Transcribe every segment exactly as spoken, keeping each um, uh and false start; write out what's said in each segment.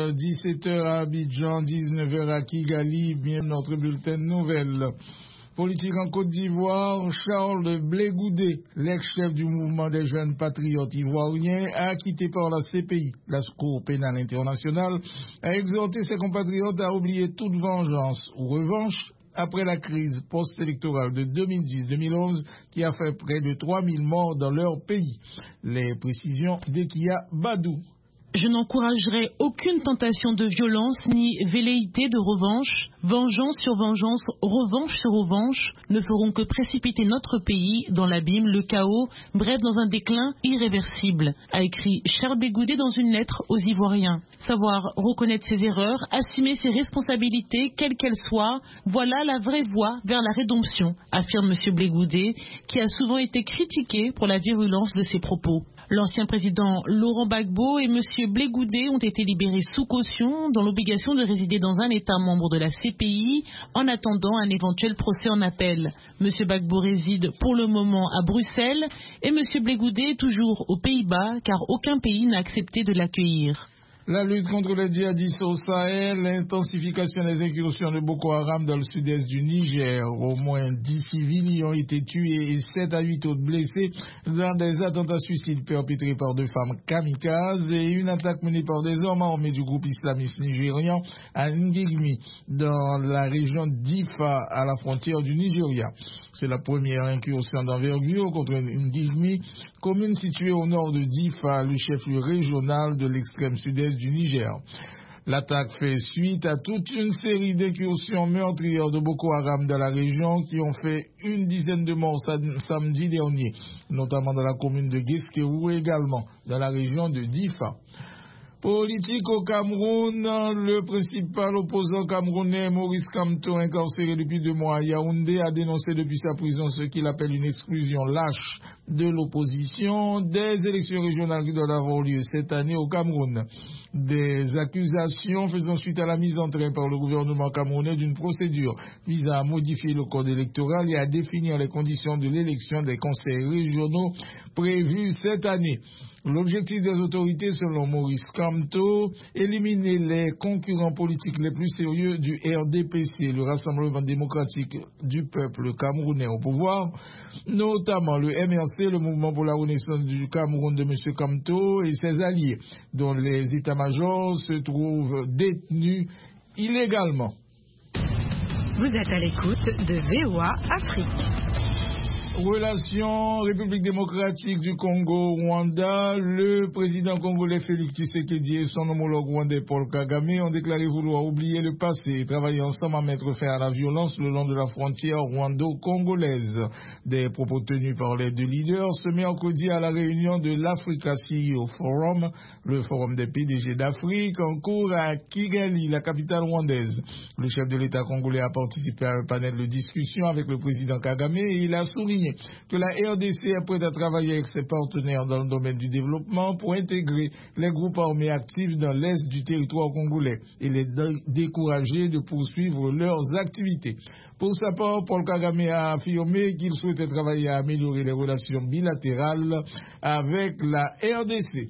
dix-sept heures à Abidjan, dix-neuf heures à Kigali, bien notre bulletin de nouvelles. Politique en Côte d'Ivoire, Charles Blé Goudé, l'ex-chef du mouvement des jeunes patriotes ivoiriens, acquitté par la C P I, la Cour pénale internationale, a exhorté ses compatriotes à oublier toute vengeance ou revanche après la crise post-électorale de deux mille dix deux mille onze qui a fait près de trois mille morts dans leur pays. Les précisions d'Ekia Badou. Je n'encouragerai aucune tentation de violence ni velléité de revanche. Vengeance sur vengeance, revanche sur revanche ne feront que précipiter notre pays dans l'abîme, le chaos, bref dans un déclin irréversible, a écrit Charles Blé Goudé dans une lettre aux Ivoiriens. Savoir reconnaître ses erreurs, assumer ses responsabilités, quelles qu'elles soient, voilà la vraie voie vers la rédemption, affirme M. Blé Goudé, qui a souvent été critiqué pour la virulence de ses propos. L'ancien président Laurent Gbagbo et M. Blé Goudé ont été libérés sous caution dans l'obligation de résider dans un État membre de la C P I en attendant un éventuel procès en appel. M. Gbagbo réside pour le moment à Bruxelles et M. Blé Goudé est toujours aux Pays-Bas car aucun pays n'a accepté de l'accueillir. La lutte contre les djihadistes au Sahel, l'intensification des incursions de Boko Haram dans le sud-est du Niger. Au moins dix civils y ont été tués et sept à huit autres blessés dans des attentats suicides perpétrés par deux femmes kamikazes et une attaque menée par des hommes armés du groupe islamiste nigérian à Ngigmi, dans la région d'Ifa, à la frontière du Nigeria. C'est la première incursion d'envergure contre Ngigmi, commune située au nord de Difa, le chef-lieu régional de l'extrême sud-est du Niger. L'attaque fait suite à toute une série d'incursions meurtrières de Boko Haram dans la région qui ont fait une dizaine de morts samedi dernier, notamment dans la commune de Guesquerou et également dans la région de Difa. Politique au Cameroun, le principal opposant camerounais Maurice Kamto, incarcéré depuis deux mois à Yaoundé, a dénoncé depuis sa prison ce qu'il appelle une exclusion lâche de l'opposition des élections régionales qui doivent avoir lieu cette année au Cameroun. Des accusations faisant suite à la mise en train par le gouvernement camerounais d'une procédure visant à modifier le code électoral et à définir les conditions de l'élection des conseils régionaux prévus cette année. L'objectif des autorités, selon Maurice Kamto, éliminer les concurrents politiques les plus sérieux du R D P C, le Rassemblement démocratique du peuple camerounais au pouvoir, notamment le M R C, le Mouvement pour la renaissance du Cameroun de M. Kamto et ses alliés, dont les états-majors se trouvent détenus illégalement. Vous êtes à l'écoute de V O A Afrique. Relations République démocratique du Congo, Rwanda, le président congolais Félix Tshisekedi et son homologue rwandais Paul Kagame ont déclaré vouloir oublier le passé et travailler ensemble à mettre fin à la violence le long de la frontière rwando-congolaise. Des propos tenus par les deux leaders ce mercredi à la réunion de l'Africa C E O Forum, le forum des P D G d'Afrique, en cours à Kigali, la capitale rwandaise. Le chef de l'État congolais a participé à un panel de discussion avec le président Kagame et il a souligné que la R D C est prête à travailler avec ses partenaires dans le domaine du développement pour intégrer les groupes armés actifs dans l'est du territoire congolais et les décourager de poursuivre leurs activités. Pour sa part, Paul Kagame a affirmé qu'il souhaitait travailler à améliorer les relations bilatérales avec la R D C.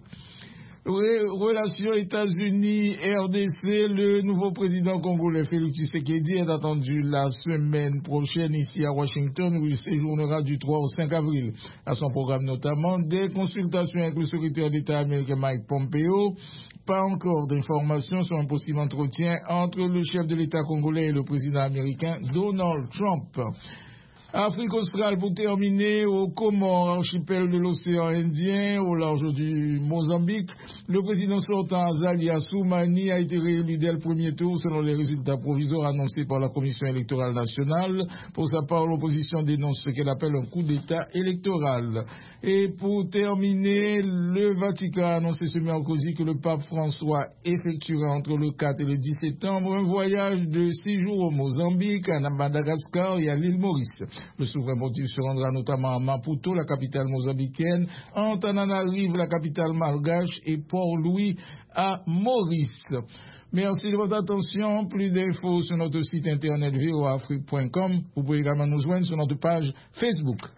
Relations États-Unis-R D C, le nouveau président congolais Félix Tshisekedi est attendu la semaine prochaine ici à Washington où il séjournera du trois au cinq avril. À son programme notamment des consultations avec le secrétaire d'État américain Mike Pompeo. Pas encore d'informations sur un possible entretien entre le chef de l'État congolais et le président américain Donald Trump. Afrique australe pour terminer, au Comores, archipel de l'océan Indien, au large du Mozambique, le président sortant Azali Assoumani a été réélu dès le premier tour selon les résultats provisoires annoncés par la Commission électorale nationale. Pour sa part, l'opposition dénonce ce qu'elle appelle un coup d'État électoral. Et pour terminer, le Vatican a annoncé ce mercredi que le pape François effectuera entre le quatre et le dix septembre un voyage de six jours au Mozambique, à Madagascar et à l'île Maurice. Le souverain pontife se rendra notamment à Maputo, la capitale mozambicaine, Antananarivo, la capitale malgache, et Port-Louis à Maurice. Merci de votre attention. Plus d'infos sur notre site internet v o a afrique point com. Vous pouvez également nous joindre sur notre page Facebook.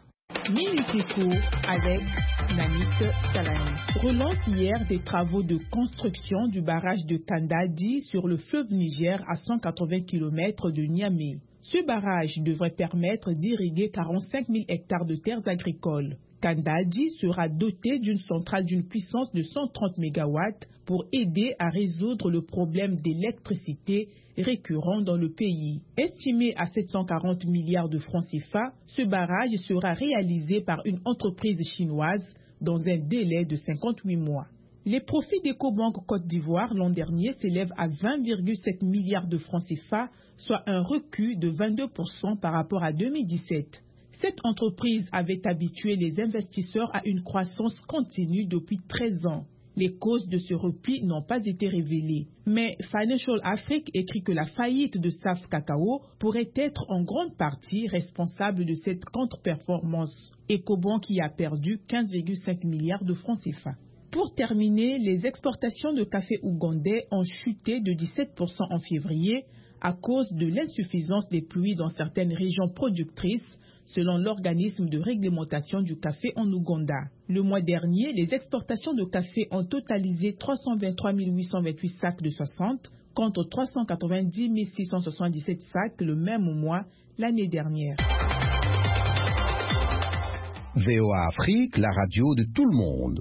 Minute Éco avec Namit Salani. Relance hier des travaux de construction du barrage de Kandadi sur le fleuve Niger à cent quatre-vingts kilomètres de Niamey. Ce barrage devrait permettre d'irriguer quarante-cinq mille hectares de terres agricoles. Kandadi sera doté d'une centrale d'une puissance de cent trente mégawatts pour aider à résoudre le problème d'électricité récurrent dans le pays. Estimé à sept cent quarante milliards de francs C F A, ce barrage sera réalisé par une entreprise chinoise dans un délai de cinquante-huit mois. Les profits d'Ecobank Côte d'Ivoire l'an dernier s'élèvent à vingt virgule sept milliards de francs C F A, soit un recul de vingt-deux pour cent par rapport à deux mille dix-sept. Cette entreprise avait habitué les investisseurs à une croissance continue depuis treize ans. Les causes de ce repli n'ont pas été révélées. Mais Financial Afrique écrit que la faillite de S A F Cacao pourrait être en grande partie responsable de cette contre-performance. Ecobank y a perdu quinze virgule cinq milliards de francs C F A. Pour terminer, les exportations de café ougandais ont chuté de dix-sept pour cent en février à cause de l'insuffisance des pluies dans certaines régions productrices, selon l'organisme de réglementation du café en Ouganda. Le mois dernier, les exportations de café ont totalisé trois cent vingt-trois mille huit cent vingt-huit sacs de soixante contre trois cent quatre-vingt-dix mille six cent soixante-dix-sept sacs le même mois l'année dernière. V O A Afrique, la radio de tout le monde.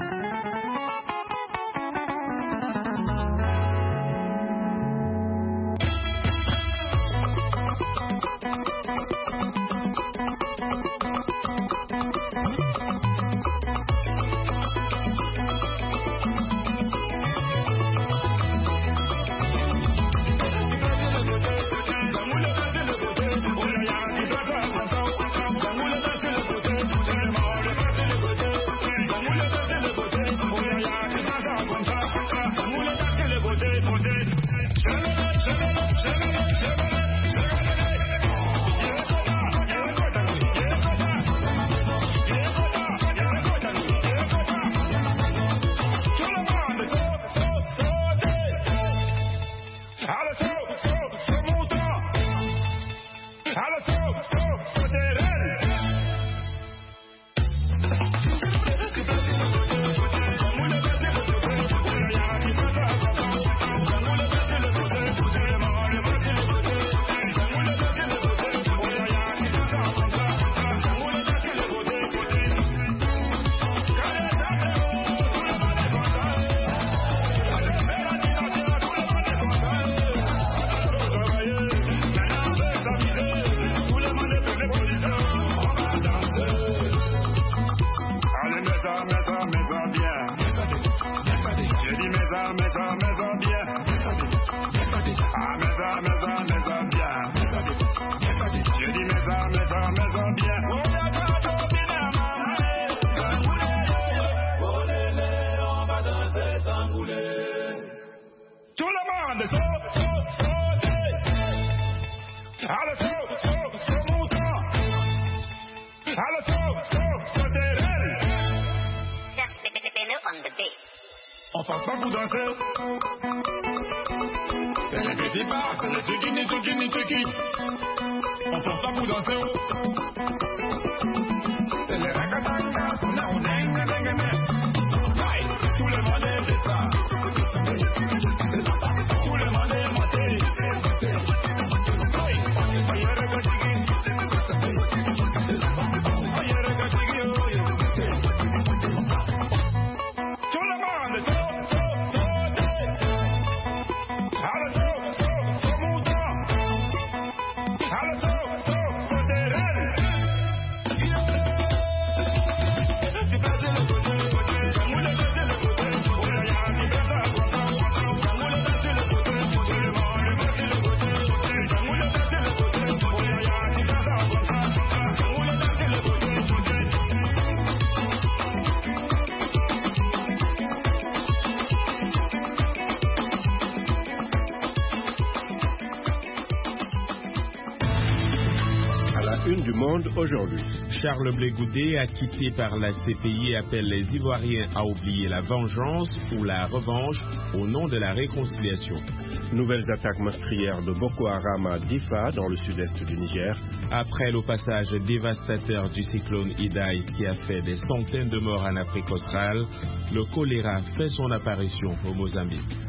On force pas pour danser. C'est les petits pas, c'est les chiquini, chiquini, chiquini. On force pas pour danser. C'est les racatanga, on a un dengue, dengue, dengue. Tout le monde est fait ça. Tout le monde est monté. Du monde aujourd'hui. Charles Blé Goudé, acquitté par la C P I, appelle les Ivoiriens à oublier la vengeance ou la revanche au nom de la réconciliation. Nouvelles attaques meurtrières de Boko Haram à Difa, dans le sud-est du Niger. Après le passage dévastateur du cyclone Idai qui a fait des centaines de morts en Afrique australe, le choléra fait son apparition au Mozambique.